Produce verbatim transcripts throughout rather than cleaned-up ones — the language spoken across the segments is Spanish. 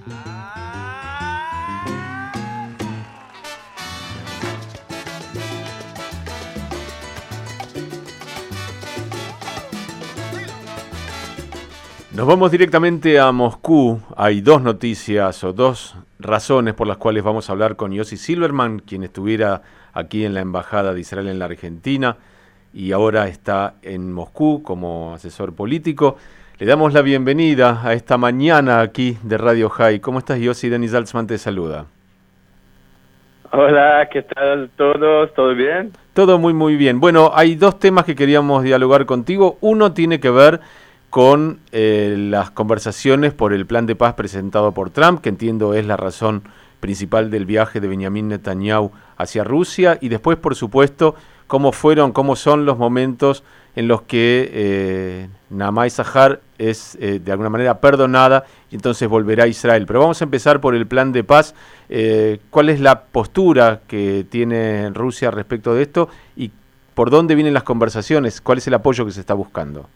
Nos vamos directamente a Moscú. Hay dos noticias o dos razones por las cuales vamos a hablar con Yossi Silverman, quien estuviera aquí en la Embajada de Israel en la Argentina y ahora está en Moscú como asesor político. Le damos la bienvenida a esta mañana aquí de Radio High. ¿Cómo estás, Yossi? Denis Zaltzman te saluda. Hola, ¿qué tal todos? ¿Todo bien? Todo muy, muy bien. Bueno, hay dos temas que queríamos dialogar contigo. Uno tiene que ver con eh, las conversaciones por el plan de paz presentado por Trump, que entiendo es la razón principal del viaje de Benjamin Netanyahu hacia Rusia, y después, por supuesto, cómo fueron, cómo son los momentos en los que eh, Naamá Issachar es eh, de alguna manera perdonada y entonces volverá a Israel. Pero vamos a empezar por el plan de paz. Eh, ¿Cuál es la postura que tiene Rusia respecto de esto y por dónde vienen las conversaciones? ¿Cuál es el apoyo que se está buscando?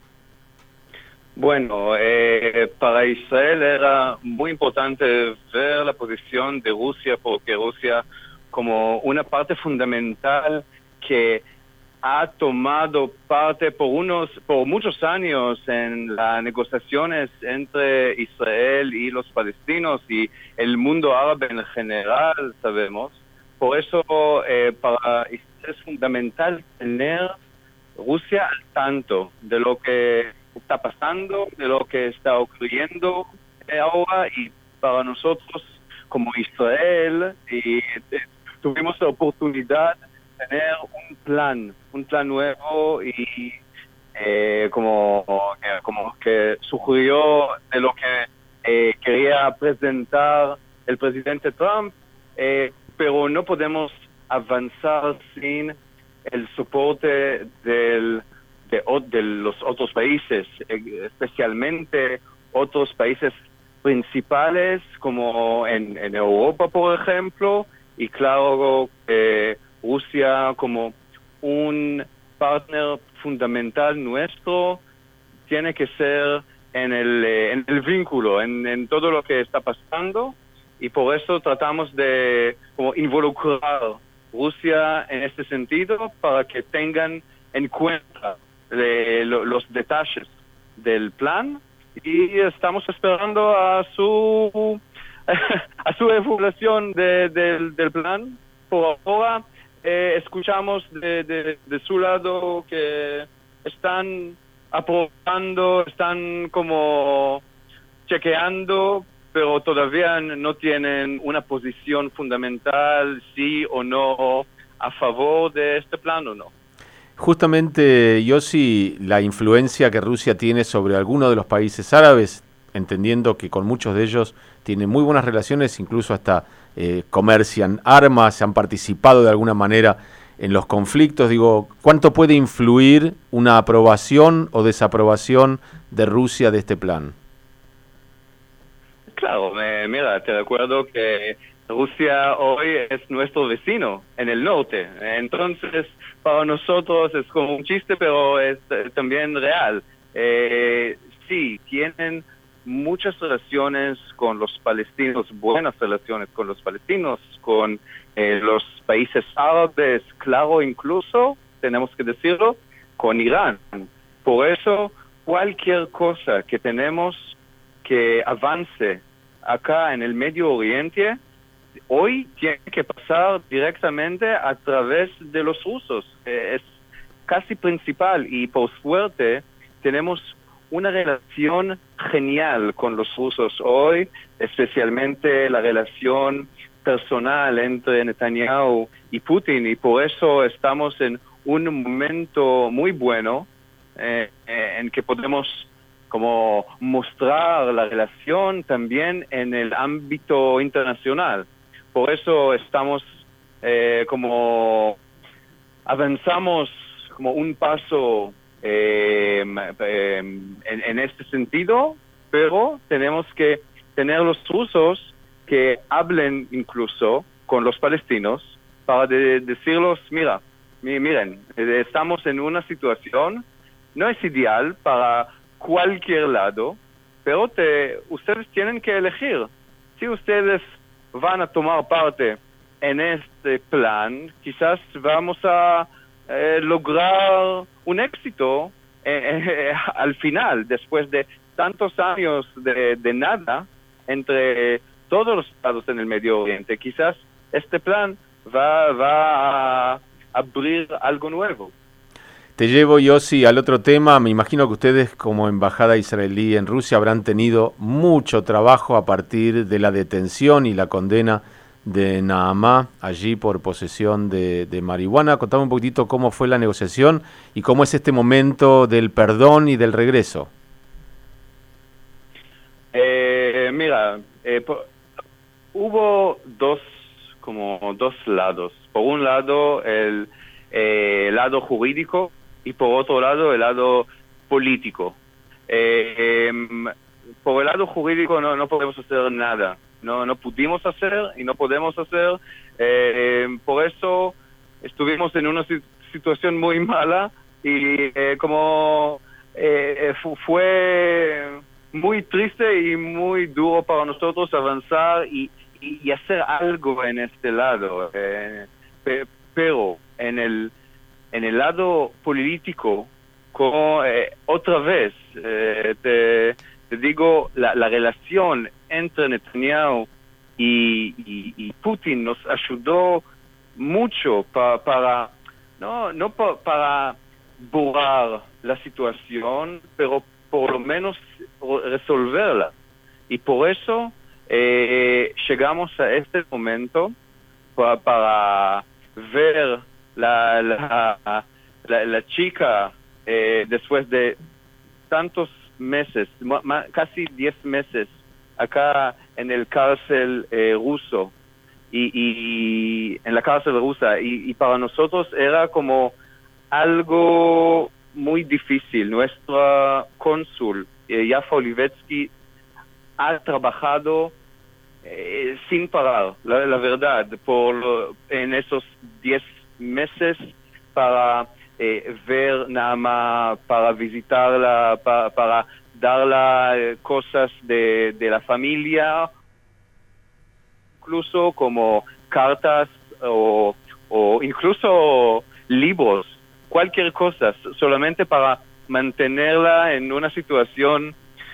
Bueno, eh, para Israel era muy importante ver la posición de Rusia, porque Rusia, como una parte fundamental que ha tomado parte por unos, por muchos años en las negociaciones entre Israel y los palestinos y el mundo árabe en general, sabemos. Por eso, eh, para Israel es fundamental tener Rusia al tanto de lo que está pasando, de lo que está ocurriendo ahora, y para nosotros como Israel y, eh, tuvimos la oportunidad de tener un plan, un plan nuevo y eh, como, eh, como que sugirió de lo que eh, quería presentar el presidente Trump, eh, pero no podemos avanzar sin el soporte del De, de los otros países, especialmente otros países principales como en, en Europa, por ejemplo, y claro, eh, Rusia como un partner fundamental nuestro tiene que ser en el, eh, en el vínculo, en, en todo lo que está pasando, y por eso tratamos de como involucrar Rusia en este sentido para que tengan en cuenta de lo, los detalles del plan, y estamos esperando a su a su evaluación de, de, del plan. Por ahora eh, escuchamos de, de, de su lado que están aprobando, están como chequeando, pero todavía no tienen una posición fundamental, sí o no, a favor de este plan o no. Justamente, Yossi, la influencia que Rusia tiene sobre algunos de los países árabes, entendiendo que con muchos de ellos tiene muy buenas relaciones, incluso hasta eh, comercian armas, han participado de alguna manera en los conflictos. Digo, ¿cuánto puede influir una aprobación o desaprobación de Rusia de este plan? Claro, me, mira, te recuerdo que Rusia hoy es nuestro vecino en el norte, entonces para nosotros es como un chiste, pero es eh, también real. Eh, sí, tienen muchas relaciones con los palestinos, buenas relaciones con los palestinos, con eh, los países árabes, claro, incluso, tenemos que decirlo, con Irán. Por eso, cualquier cosa que tenemos que avance acá en el Medio Oriente, hoy tiene que pasar directamente a través de los rusos. Eh, es casi principal, y por suerte tenemos una relación genial con los rusos hoy, especialmente la relación personal entre Netanyahu y Putin, y por eso estamos en un momento muy bueno eh, eh, en que podemos como mostrar la relación también en el ámbito internacional. Por eso estamos eh, como avanzamos como un paso eh, eh, en, en este sentido, pero tenemos que tener los rusos que hablen incluso con los palestinos para de, decirlos, mira, mi, miren, estamos en una situación, no es ideal para cualquier lado, pero te, ustedes tienen que elegir si ustedes van a tomar parte en este plan, quizás vamos a eh, lograr un éxito eh, eh, al final, después de tantos años de, de nada entre todos los estados en el Medio Oriente. Quizás este plan va, va a abrir algo nuevo. Te llevo, Yossi, al otro tema. Me imagino que ustedes, como embajada israelí en Rusia, habrán tenido mucho trabajo a partir de la detención y la condena de Naamá allí por posesión de, de marihuana. Contame un poquitito cómo fue la negociación y cómo es este momento del perdón y del regreso. Eh, mira, eh, por, hubo dos, como dos lados. Por un lado, el eh, lado jurídico y por otro lado, el lado político. Eh, eh, por el lado jurídico no, no podemos hacer nada. No, no pudimos hacer y no podemos hacer. Eh, eh, por eso estuvimos en una situación muy mala y eh, como eh, fue muy triste y muy duro para nosotros avanzar y, y, y hacer algo en este lado. Eh, pe, pero en el en el lado político, como, eh, otra vez, eh, te, te digo, la, la relación entre Netanyahu y, y, y Putin nos ayudó mucho pa, para, no, no pa, para borrar la situación, pero por lo menos resolverla. Y por eso eh, llegamos a este momento pa, para ver la, la, la, la chica eh, después de tantos meses, casi diez meses, acá en el cárcel eh, ruso, y, y en la cárcel rusa, y, y para nosotros era como algo muy difícil. Nuestra cónsul, eh, Yafa Olivetsky, ha trabajado eh, sin parar, la, la verdad, por en esos diez meses para eh, ver Naamá, para visitarla, para, para darla eh, cosas de, de la familia, incluso como cartas o, o incluso libros, cualquier cosa, solamente para mantenerla en una situación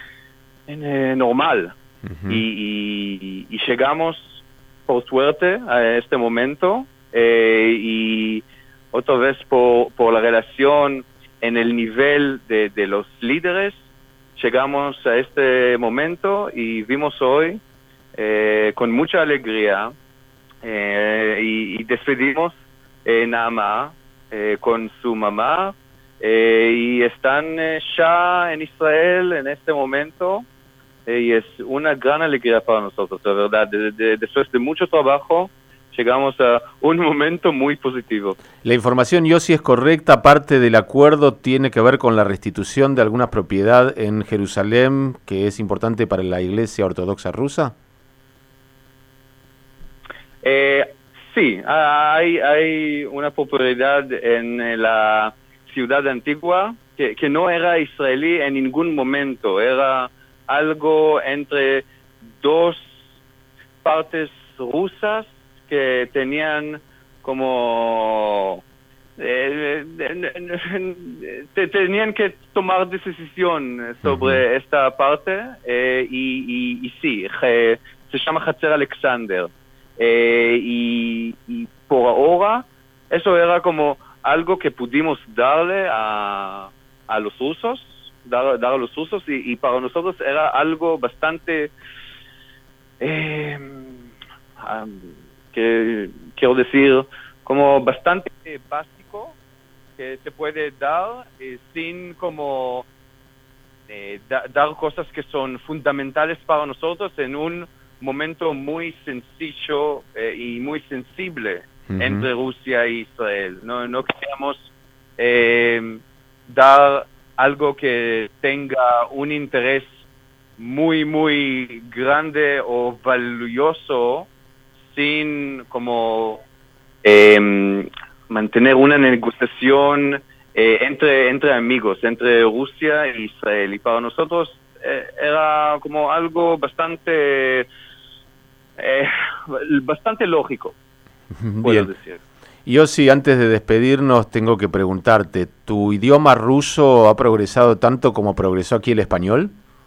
eh, normal. Uh-huh. y, y, y llegamos, por suerte, a este momento, eh, y otra vez por, por la relación en el nivel de, de los líderes, llegamos a este momento y vimos hoy eh, con mucha alegría eh, y, y despedimos eh, Naamá eh, con su mamá eh, y están eh, ya en Israel en este momento eh, y es una gran alegría para nosotros, la verdad. De, de, después de mucho trabajo llegamos a un momento muy positivo. La información, Yossi, es correcta. Parte del acuerdo tiene que ver con la restitución de alguna propiedad en Jerusalén que es importante para la Iglesia Ortodoxa rusa. Eh, sí, hay, hay una propiedad en la ciudad antigua que, que no era israelí en ningún momento. Era algo entre dos partes rusas que tenían como eh, te, tenían que tomar decisión sobre uh-huh. esta parte eh, y, y, y sí, je, se llama Hatzer Alexander eh, y, y por ahora eso era como algo que pudimos darle a, a los rusos, dar, dar a los rusos y, y para nosotros era algo bastante eh, um, que quiero decir como bastante básico que se puede dar eh, sin como eh, da, dar cosas que son fundamentales para nosotros en un momento muy sencillo eh, y muy sensible uh-huh. entre Rusia e Israel. No, no queríamos eh, dar algo que tenga un interés muy muy grande o valioso sin como eh, mantener una negociación eh, entre entre amigos, entre Rusia e Israel. Y para nosotros eh, era como algo bastante eh, bastante lógico, puedo Bien. decir. Y Ossi, antes de despedirnos, tengo que preguntarte, ¿tu idioma ruso ha progresado tanto como progresó aquí el español?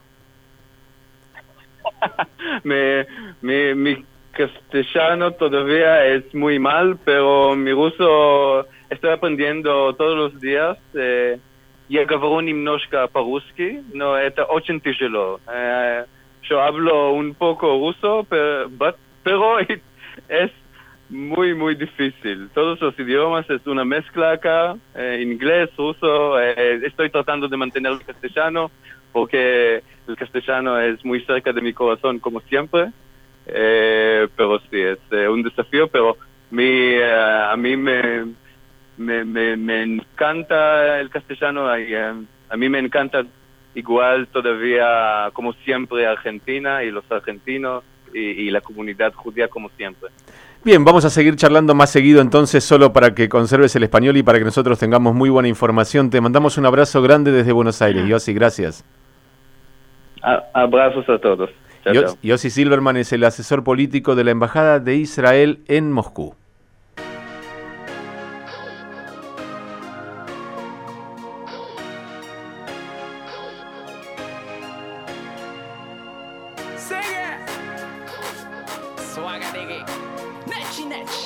mi, mi, mi castellano todavía es muy mal, pero mi ruso estoy aprendiendo todos los días. Eh, Я говорю немножко по-русски, но это очень тяжело. Eh, yo hablo un poco ruso, pero, but, pero es muy, muy difícil. Todos los idiomas es una mezcla acá, eh, inglés, ruso. Eh, estoy tratando de mantener el castellano, porque el castellano es muy cerca de mi corazón, como siempre. Eh, pero sí, es eh, un desafío, pero mi, eh, a mí me, me, me, me encanta el castellano. Y, eh, a mí me encanta igual todavía, como siempre, Argentina y los argentinos y, y la comunidad judía, como siempre. Bien, vamos a seguir charlando más seguido entonces, solo para que conserves el español y para que nosotros tengamos muy buena información. Te mandamos un abrazo grande desde Buenos Aires. Yossi, gracias. A abrazos a todos. Chao, chao. Yossi Silverman es el asesor político de la Embajada de Israel en Moscú.